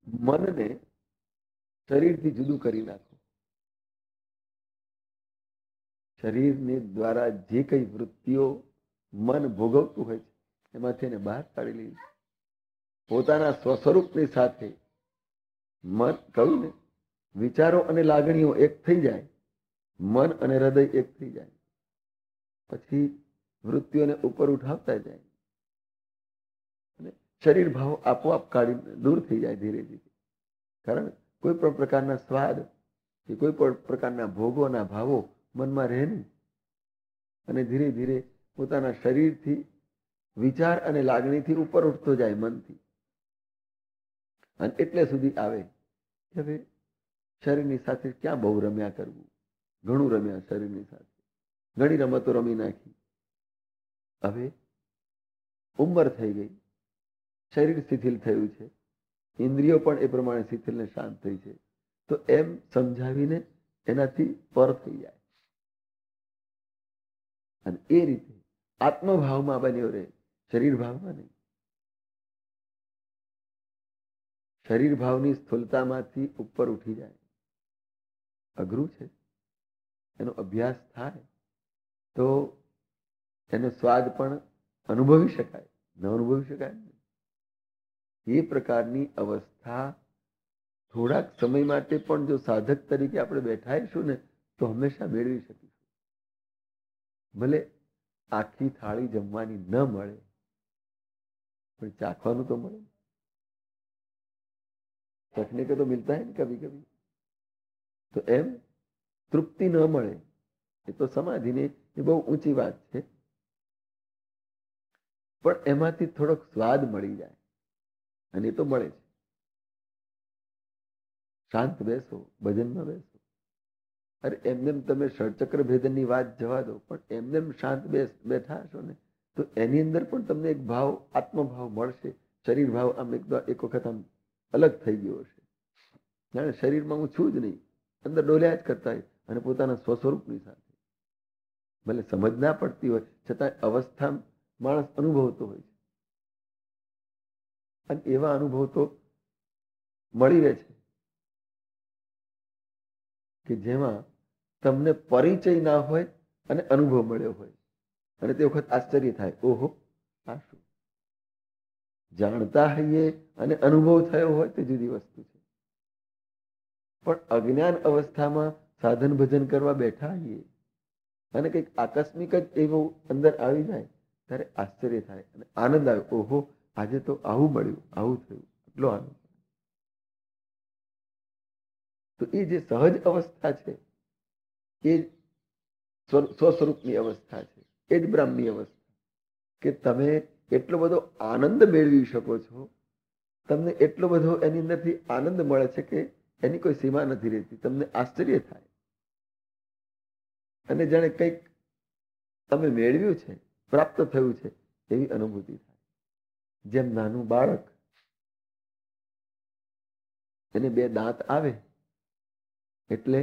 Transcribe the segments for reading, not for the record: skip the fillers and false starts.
મનને શરીરથી જુદું કરી નાખો. શરીરને દ્વારા જે કઈ વૃત્તિઓ મન ભોગવતું હોય છે એમાંથી એને બહાર કાઢી લેવી. પોતાના સ્વસ્વરૂપની સાથે મન, કહ્યું ને, વિચારો અને લાગણીઓ એક થઈ જાય, મન અને હૃદય એક થઈ જાય, પછી વૃત્તિઓને ઉપર ઉઠાવતા જાય અને શરીર ભાવ આપોઆપ કાઢી દૂર થઈ જાય ધીરે ધીરે. કારણ કોઈ પણ પ્રકારના સ્વાદ કે કોઈ પણ પ્રકારના ભોગોના ભાવો મનમાં રહે નહીં અને ધીરે ધીરે પોતાના શરીરથી વિચાર અને લાગણીથી ઉપર ઉઠતો જાય મનથી. અને એટલે સુધી આવે કે હવે શરીરની સાથે ક્યાં બહુ રમ્યા કરવું, ઘણું રમ્યા શરીરની સાથે, ઘણી રમતો રમી નાખી, હવે ઉંમર થઈ ગઈ, શરીર શિથિલ થયું છે, ઇન્દ્રિયો પણ એ પ્રમાણે શિથિલ ને શાંત થઈ છે, તો એમ સમજાવીને એનાથી પર થઈ જાય અને એ રીતે આત્મભાવમાં બન્યો રહે, શરીર ભાવમાં નહીં. શરીર ભાવની સ્થૂલતામાંથી ઉપર ઉઠી જાય. અઘરું છે. એનો અભ્યાસ થાય તો એનો સ્વાદ પણ અનુભવી શકાય, ન અનુભવી શકાય. એ પ્રકારની અવસ્થા થોડાક સમય માટે પણ જો સાધક તરીકે આપણે બેઠાઈશું ને તો હંમેશા મેળવી શકીશું. ભલે આખી થાળી જમવાની ન મળે પણ ચાખવાનું તો મળે. ચખને કે તો મિલતા હૈ ને કભી કભી. તો એમ તૃપ્તિ ન મળે એ તો સમાધિની એ બહુ ઊંચી વાત છે, પણ એમાંથી થોડોક સ્વાદ મળી જાય અને એ તો મળે છે. શાંત બેસો, ભજનમાં બેસો. અરે એમનેમ તમે ષડચક્ર ભેદનની વાત જવા દો, પણ એમનેમ શાંત બેઠા હશો ને તો એની અંદર પણ તમને એક ભાવ, આત્મભાવ મળશે. શરીર ભાવ આમ એક વખત આમ અલગ થઈ ગયો હશે, જાણે શરીરમાં હું છું જ નહીં, અંદર ડોલ્યા જ કરતા હોય અને પોતાના સ્વસ્વરૂપની સાથે. ભલે સમજ ના પડતી હોય છતાં અવસ્થા માણસ અનુભવતો હોય છે અને એવા અનુભવ તો મળી રહે છે કે જેમાં તમને પરિચય ના હોય અને અનુભવ મળ્યો હોય અને તે વખત આશ્ચર્ય થાય, ઓહો આ શું. જાણતા હોઈએ અને અનુભવ થયો હોય તે જુદી વસ્તુ છે, પણ અજ્ઞાન અવસ્થામાં સાધન ભજન કરવા બેઠા હોઈએ અને કંઈક આકસ્મિક જ એવું અંદર આવી જાય ત્યારે આશ્ચર્ય થાય અને આનંદ આવે, ઓહો આજે તો આવું મળ્યું, આવું થયું, એટલો આનંદ. તો એ જે સહજ અવસ્થા છે એ સ્વસ્વરૂપની અવસ્થા છે, એ જ બ્રહ્મની અવસ્થા, કે તમે એટલો બધો આનંદ મેળવી શકો છો, તમને એટલો બધો એની અંદરથી આનંદ મળે છે કે એની કોઈ સીમા નથી રહેતી. તમને આશ્ચર્ય થાય અને જાણે કંઈક તમે મેળવ્યું છે, પ્રાપ્ત થયું છે એવી અનુભૂતિ થાય. જેમ નાનું બાળક, એને બે દાંત આવે એટલે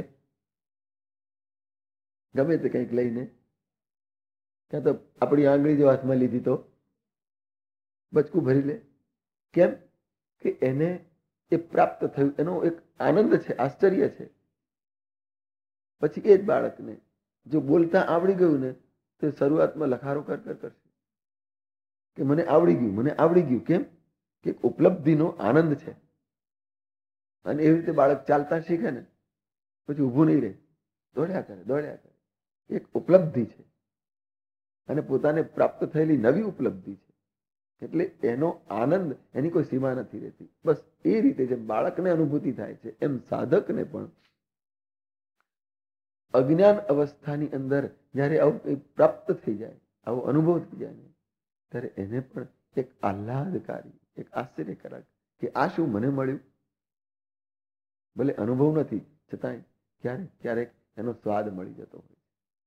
ગમે તે કંઈક લઈને, ક્યાં તો આપણી આંગળી જો હાથમાં લીધી તો બચકું ભરી લે. કેમ કે એને એ પ્રાપ્ત થયું, એનો એક આનંદ છે, આશ્ચર્ય છે. પછી એ જ બાળકને જો બોલતા આવડી ગયું ને તો શરૂઆતમાં લખારો કર કરશે કે મને આવડી ગયું, મને આવડી ગયું. કેમ કે ઉપલબ્ધિનો આનંદ છે. અને એવી રીતે બાળક ચાલતા શીખે ને પછી ઊભું નહીં રહે, દોડ્યા કરે, દોડ્યા કરે. એક ઉપલબ્ધિ છે અને પોતાને પ્રાપ્ત થયેલી નવી ઉપલબ્ધિ છે, એટલે એનો આનંદ, એની કોઈ સીમા નથી રહેતી. બસ એ રીતે જેમ બાળકને અનુભૂતિ થાય છે એમ સાધકને પણ અજ્ઞાન અવસ્થાની અંદર જ્યારે આવું કંઈ પ્રાપ્ત થઈ જાય, આવો અનુભવ થઈ જાય ને ત્યારે એને પણ એક આહ્લાદકારી, એક આશ્ચર્યકારક કે આ શું મને મળ્યું. ભલે અનુભવ નથી છતાંય ક્યારેક ક્યારેક એનો સ્વાદ મળી જતો હોય.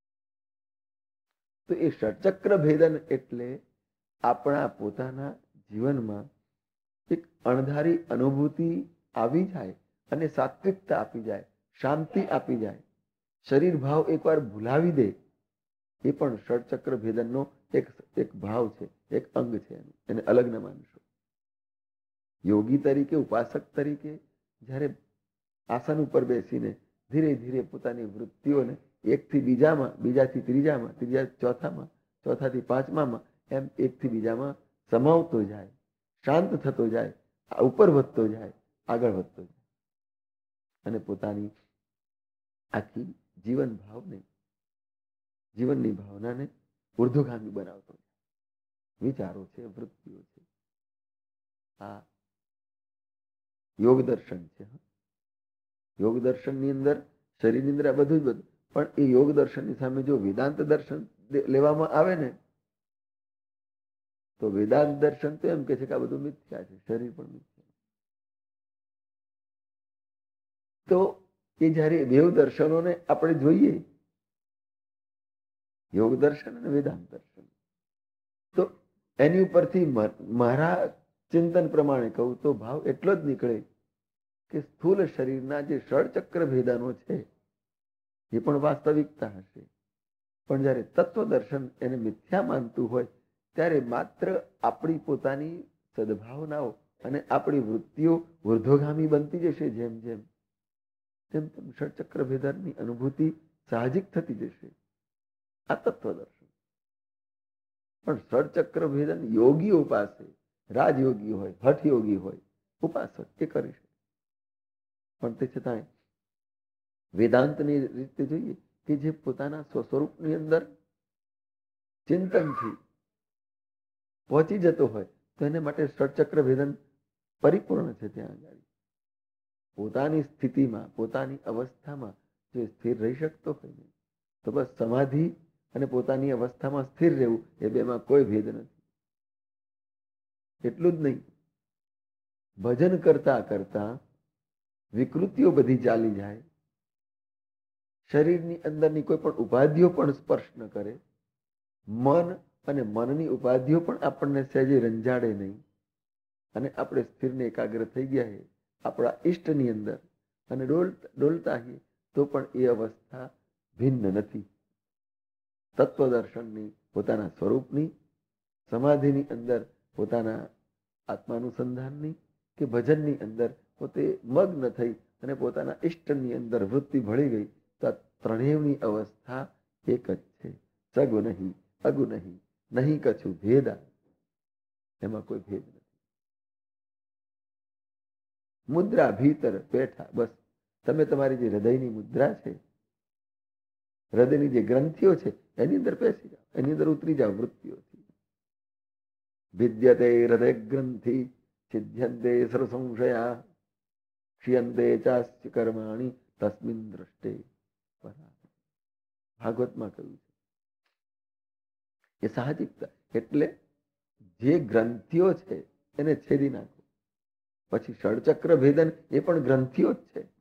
તો એ ષટચક્ર ભેદન એટલે આપણા પોતાના જીવનમાં એક અણધારી અનુભૂતિ આવી જાય અને સાત્વિકતા આપી જાય, શાંતિ આપી જાય, શરીર ભાવ એકવાર ભૂલાવી દે, એ પણ ષટચક્ર ભેદનનો એક ભાવ છે, એક અંગ છે. એને અલગ ન માનશો. યોગી તરીકે, ઉપાસક તરીકે જ્યારે આસન ઉપર બેસીને ધીરે ધીરે પોતાની વૃત્તિઓને એકથી બીજામાં, બીજાથી ત્રીજામાં, ત્રીજા ચોથામાં, ચોથાથી પાંચમામાં, એમ એકથી બીજામાં સમાવતો જાય, શાંત થતો જાય, ઉપર વધતો જાય, આગળ વધતો જાય અને પોતાની આખી જીવન ભાવને, જીવનની ભાવનાને ઉર્ધ્વગામી બનાવતો જાય. વિચારો છે, વૃત્તિઓ છે. આ યોગ દર્શન છે. યોગ દર્શનની અંદર શરીરની અંદર બધું જ બધું, પણ એ યોગ દર્શનની સામે જો વેદાંત દર્શન લેવામાં આવે ને, તો વેદાંત દર્શન તો એમ કે છે કે આ બધું મિથ્યા છે, શરીર પણ મિથ્યા. તો એ જ્યારે દેવ દર્શનોને આપણે જોઈએ, યોગ દર્શન અને વેદાંત દર્શન, તો એની ઉપરથી મારા ચિંતન પ્રમાણે કહું તો ભાવ એટલો જ નીકળે કે સ્થૂલ શરીરના જે ષડચક્ર ભેદાનો છે એ પણ વાસ્તવિકતા હશે, પણ જ્યારે તત્વ દર્શન એને મિથ્યા માનતું હોય ત્યારે માત્ર આપણી પોતાની સદભાવનાઓ અને આપણી વૃત્તિઓ ઉર્ધ્વગામી બનતી જશે. જેમ જેમ તેમ તેમ ષડચક્ર ભેદની અનુભૂતિ સાહજિક થતી જશે. આ તત્વ દર્શન. પણ ષડચક્ર ભેદન યોગીઓ પાસે, રાજયોગી હોય, હઠયોગી હોય, ઉપાસક એ કરી શકે. પણ તે છતાંય વેદાંતની રીતે જોઈએ કે જે પોતાના સ્વસ્વરૂપની અંદર ચિંતનથી પહોંચી જતો હોય તો એને માટે ષડચક્ર ભેદન પરિપૂર્ણ છે. ત્યાં આગળ પોતાની સ્થિતિમાં, પોતાની અવસ્થામાં જો સ્થિર રહી શકતો હોય ને, તો બસ સમાધિ અને પોતાની અવસ્થામાં સ્થિર રહેવું એ બેમાં કોઈ ભેદ નથી. એટલું જ નહીં, ભજન કરતા કરતા વિકૃતિઓ બધી ચાલી જાય, શરીરની અંદરની કોઈ પણ ઉપાધિઓ પણ સ્પર્શ ન કરે, મન અને મનની ઉપાધિઓ પણ આપણને સહેજે રંજાડે નહીં, અને આપણે સ્થિરને એકાગ્ર થઈ ગયા છે આપણા ઈષ્ટની અંદર અને ડોલતા છીએ, તો પણ એ અવસ્થા ભિન્ન નથી. તત્વદર્શનની, પોતાના સ્વરૂપની, સમાધિની અંદર પોતાના આત્માનુસંધાનની કે ભજનની અંદર પોતે મગ્ન થઈ અને પોતાના ઈષ્ટની અંદર વૃત્તિ ભળી ગઈ, તો આ ત્રણેયની અવસ્થા એક જ છે. સગુ નહીં, અગુ નહીં, નહીં કછું ભેદા. એમાં કોઈ ભેદ નથી. મુદ્રા ભીતર બેઠા, બસ તમે તમારી જે હૃદયની મુદ્રા છે, હૃદયની જે ગ્રંથિઓ છે એની અંદર બેસી જાઓ, એની અંદર ઉતરી જાઓ વૃત્તિઓથી. વિદ્યતે હૃદય ગ્રંથિ સિદ્ધ્યંતે સર્વ સંશયા ક્ષીયંતે ચાસ્ય કર્માણી તસ્મિન દ્રષ્ટે. ભાગવતમાં કહ્યું છે એ સાહજિકતા. એટલે જે ગ્રંથિઓ છે એને છેદી નાખો. પછી ષડચક્ર ભેદન એ પણ ગ્રંથિઓ જ છે,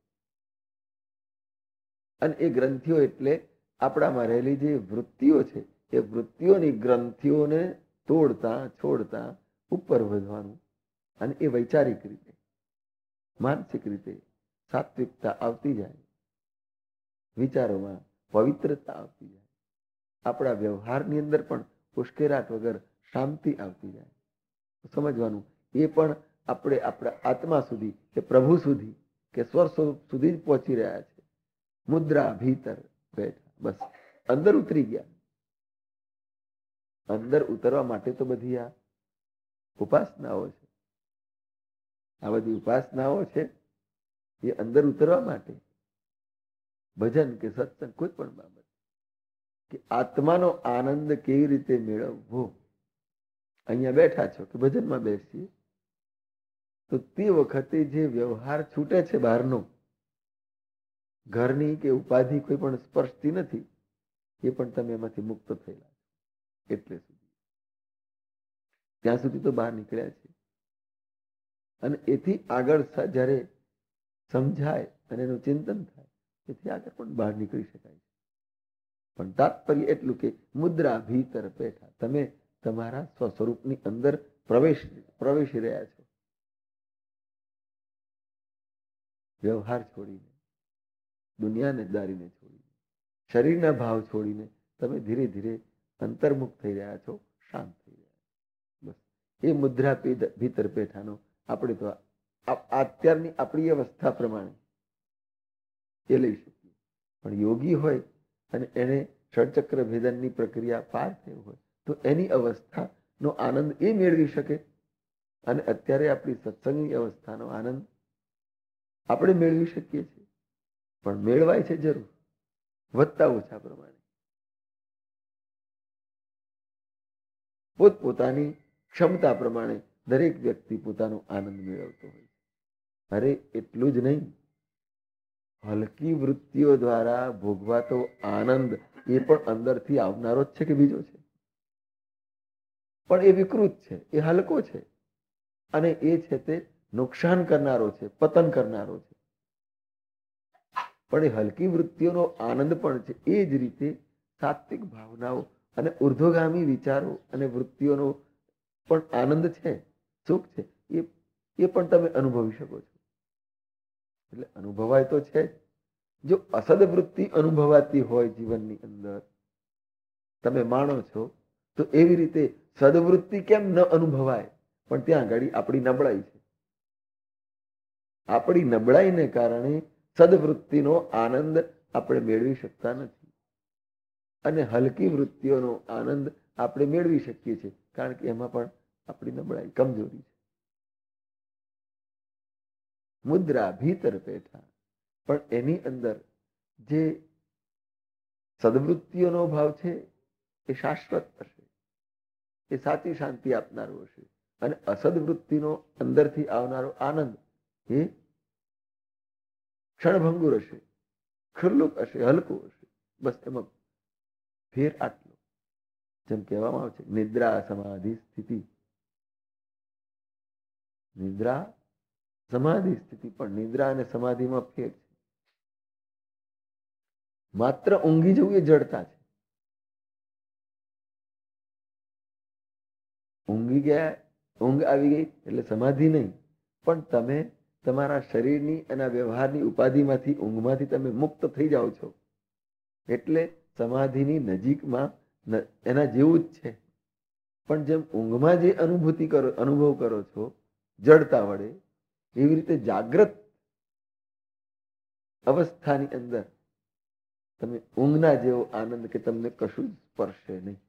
અને એ ગ્રંથિઓ એટલે આપણામાં રહેલી જે વૃત્તિઓ છે એ વૃત્તિઓની ગ્રંથિઓને તોડતા છોડતા ઉપર વધવાનું, અને એ વૈચારિક રીતે, માનસિક રીતે સાત્વિકતા આવતી જાય, વિચારોમાં પવિત્રતા આવતી જાય, આપણા વ્યવહારની અંદર પણ ઉશ્કેરાટ વગર શાંતિ આવતી જાય. સમજવાનું એ પણ આપણે આપણા આત્મા સુધી કે પ્રભુ સુધી કે સ્વર સ્વરૂપ સુધી જ પહોંચી રહ્યા છે. મુદ્રા ભીતર બેઠા, બસ અંદર ઉતરી ગયા. અંદર ઉતરવા માટે તો બધી આ ઉપાસનાઓ છે. આ બધી ઉપાસનાઓ છે એ અંદર ઉતરવા માટે. ભજન કે સત્સંગ, કોઈ પણ બાબત કે આત્માનો આનંદ કેવી રીતે મેળવવો. અહીંયા બેઠા છો કે ભજનમાં બેસીએ તો તે વખતે જે વ્યવહાર છૂટે છે બહારનો, ઘરની કે ઉપાધિ કોઈ પણ સ્પર્શતી નથી, એ પણ તમે એમાંથી મુક્ત થયેલા છો. એટલે સુધી, ત્યાં સુધી તો બહાર નીકળ્યા છે. અને એથી આગળ જ્યારે સમજાય અને એનું ચિંતન થાય, એથી આગળ પણ બહાર નીકળી શકાય છે. પણ તાત્પર્ય એટલું કે મુદ્રા ભીતર બેઠા, તમે તમારા સ્વસ્વરૂપની અંદર પ્રવેશી રહ્યા છો. વ્યવહાર છોડીને, દુનિયાને દારીને છોડીને, શરીરના ભાવ છોડીને તમે ધીરે ધીરે અંતર્મુખ થઈ રહ્યા છો, શાંત થઈ રહ્યા છો. બસ એ મુદ્રા ભીતર પેઠાનો આપણે તો અત્યારની આપણી અવસ્થા પ્રમાણે એ લઈ શકીએ. પણ યોગી હોય અને એને ષડચક્ર ભેદનની પ્રક્રિયા પાર થયું હોય તો એની અવસ્થાનો આનંદ એ મેળવી શકે. અને અત્યારે આપણી સત્સંગની અવસ્થાનો આનંદ આપણે મેળવી શકીએ છીએ, પણ મેળવાય છે જરૂર, વધતા ઓછા પ્રમાણે. પોતપોતાની ક્ષમતા પ્રમાણે દરેક વ્યક્તિ પોતાનો આનંદ મેળવતો હોય. અરે એટલું જ નહીં, હલકી વૃત્તિઓ દ્વારા ભોગવાતો આનંદ એ પણ અંદરથી આવનારો જ છે કે બીજો છે, પણ એ વિકૃત છે, એ હલકો છે, અને એ છે તે નુકસાન કરનારો છે, પતન કરનારો છે. પણ એ હલકી વૃત્તિઓનો આનંદ પણ છે. એ જ રીતે સાત્વિક ભાવનાઓ અને ઉર્ધ્વગામી વિચારો અને વૃત્તિઓનો પણ આનંદ છે, સુખ છે, એ પણ તમે અનુભવી શકો છો. એટલે અનુભવાય તો છે જ. જો અસદવૃત્તિ અનુભવાતી હોય જીવનની અંદર, તમે માણો છો, તો એવી રીતે સદવૃત્તિ કેમ ન અનુભવાય? પણ ત્યાં આગળ આપણી નબળાઈ છે. આપણી નબળાઈને કારણે સદવૃત્તિનો આનંદ આપણે મેળવી શકતા નથી, અને હલકી વૃત્તિઓનો આનંદ આપણે મેળવી શકીએ છીએ, કારણ કે એમાં પણ આપણી નબળાઈ, કમજોરી છે. મુદ્રા ભીતર પેઠા, પણ એની અંદર જે સદવૃત્તિઓનો ભાવ છે એ શાશ્વત હશે, એ સાચી શાંતિ આપનારો હશે. અને અસદવૃત્તિનો અંદરથી આવનારો આનંદ એ ક્ષણભંગુર હશે, ખુલ્લુક હશે, હલકું હશે. બસ એમાં ફેર આટલો. જેમ કહેવામાં આવે છે, નિદ્રા સમાધિ સ્થિતિ. નિદ્રા સમાધિ સ્થિતિ, પણ નિદ્રા અને સમાધિમાં ફેર છે. માત્ર ઊંઘી જવું એ જડતા છે. ઊંઘી ગયા, ઊંઘ આવી ગઈ એટલે સમાધિ નહીં, પણ તમે તમારા શરીરની અને વ્યવહારની ઉપાધિમાંથી, ઊંઘમાંથી તમે મુક્ત થઈ જાઓ છો, એટલે સમાધિની નજીકમાં એના જેવું જ છે. પણ જેમ ઊંઘમાં જે અનુભવ કરો છો જડતા વડે, એવી રીતે જાગ્રત અવસ્થાની અંદર તમે ઊંઘના જેવો આનંદ કે તમને કશું જ સ્પર્શે નહીં.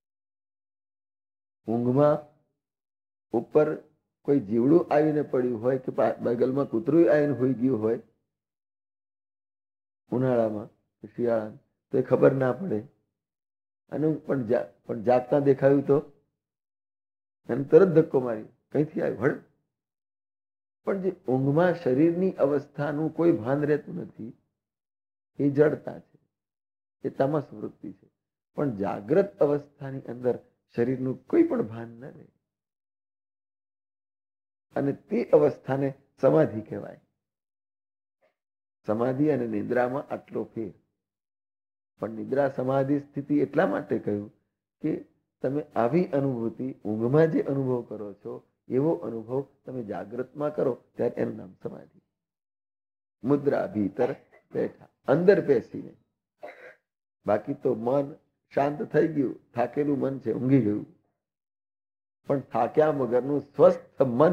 ઊંઘમાં ઉપર કોઈ જીવડું આવીને પડ્યું હોય કે બગલમાં કૂતરું આવીને હોઈ ગયું હોય ઉનાળામાં કે શિયાળામાં, તો એ ખબર ના પડે. અને પણ જાગતા દેખાયું તો એને તરત ધક્કો મારી, કઈથી આવ્યું હળ. પણ જે ઊંઘમાં શરીરની અવસ્થાનું કોઈ ભાન રહેતું નથી, એ જડતા છે, એ તમસ વૃત્તિ છે. પણ જાગ્રત અવસ્થાની અંદર શરીરનું કોઈ પણ ભાન ન રહે, અને તે અવસ્થાને સમાધિ કહેવાય. સમાધિ અને નિદ્રામાં આટલો ફેર. પણ નિદ્રા સમાધિ સ્થિતિ એટલા માટે કહ્યું કે તમે આવી અનુભૂતિ ઊંઘમાં જે અનુભવ કરો છો એવો અનુભવ તમે જાગ્રતમાં કરો ત્યારે એનું નામ સમાધિ. મુદ્રા ભીતર બેઠા, અંદર બેસીને. બાકી તો મન શાંત થઈ ગયું, થાકેલું મન છે, ઊંઘી ગયું. પણ થાક્યા વગરનું સ્વસ્થ મન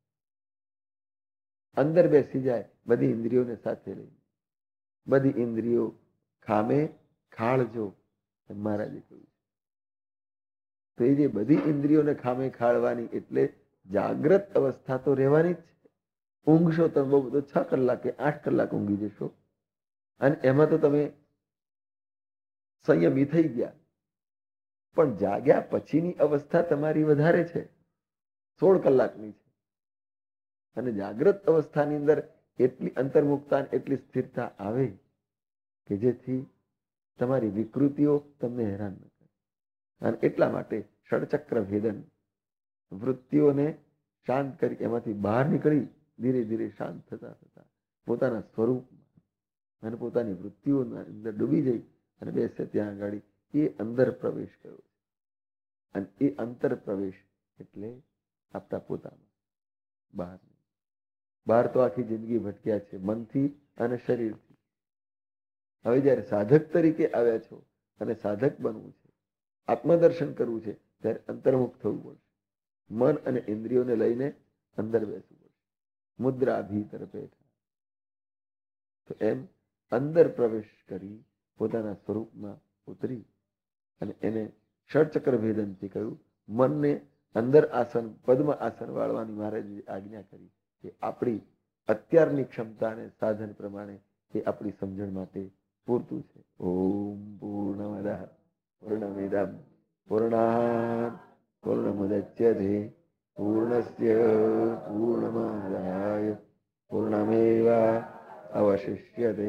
અંદર બેસી જાય, બધી ઇન્દ્રિયોને સાથે લઈ. બધી ઇન્દ્રિયો ખામે ખાળજો, મહારાજે કહ્યું. તો એ જે બધી ઇન્દ્રિયોને ખામે ખાળવાની, એટલે જાગ્રત અવસ્થા તો રહેવાની જ છે. ઊંઘશો તમે બહુ બધો 6 કલાક કે 8 કલાક ઊંઘી જશો, અને એમાં તો તમે સંયમી થઈ ગયા. પણ જાગ્યા પછીની અવસ્થા તમારી વધારે છે, 16 કલાકની છે. અને જાગ્રત અવસ્થાની અંદર એટલી અંતર્મુક્તા, એટલી સ્થિરતા આવે કે જેથી તમારી વિકૃતિઓ તમને હેરાન ન કરે. અને એટલા માટે ષડચક્ર ભેદન વૃત્તિઓને શાંત કરી, એમાંથી બહાર નીકળી ધીરે ધીરે શાંત થતા થતા પોતાના સ્વરૂપમાં અને પોતાની વૃત્તિઓના અંદર ડૂબી જઈ અને બેસે ત્યાં આગળ એ અંદર પ્રવેશ કર્યો. અને એ અંતર પ્રવેશ એટલે આપતા પોતામાં, બહાર. બહાર તો આખી જિંદગી ભટક્યા છે મનથી અને શરીરથી. હવે જ્યારે સાધક તરીકે આવ્યા છો અને સાધક બનવું છે, આત્મદર્શન કરવું છે, ત્યારે અંતર્મુખ થવું પડશે. મન અને ઇન્દ્રિયોને લઈને અંદર બેસવું પડશે. મુદ્રા ભીતર બેઠા તો એમ અંદર પ્રવેશ કરી પોતાના સ્વરૂપમાં ઉતરી અને એને ષડચક્ર ભેદનથી કહ્યું. મનને અંદર આસન પદ્મ આસન વાળવાની મહારાજે આજ્ઞા કરી કે આપણી અત્યારની ક્ષમતા અને સાધન પ્રમાણે એ આપણી સમજણ માટે પૂરતું છે. ઓમ પૂર્ણમદ પૂર્ણમિદમ પૂર્ણાત પૂર્ણમુદચ્યતે પૂર્ણસ્ય પૂર્ણમાદાય પૂર્ણમેવા અવશિષ્યતે.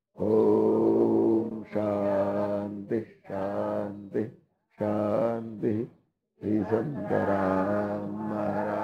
ઓમ શાંતિ શાંતિ શાંતિ. શ્રી સંતરામ મહારાજ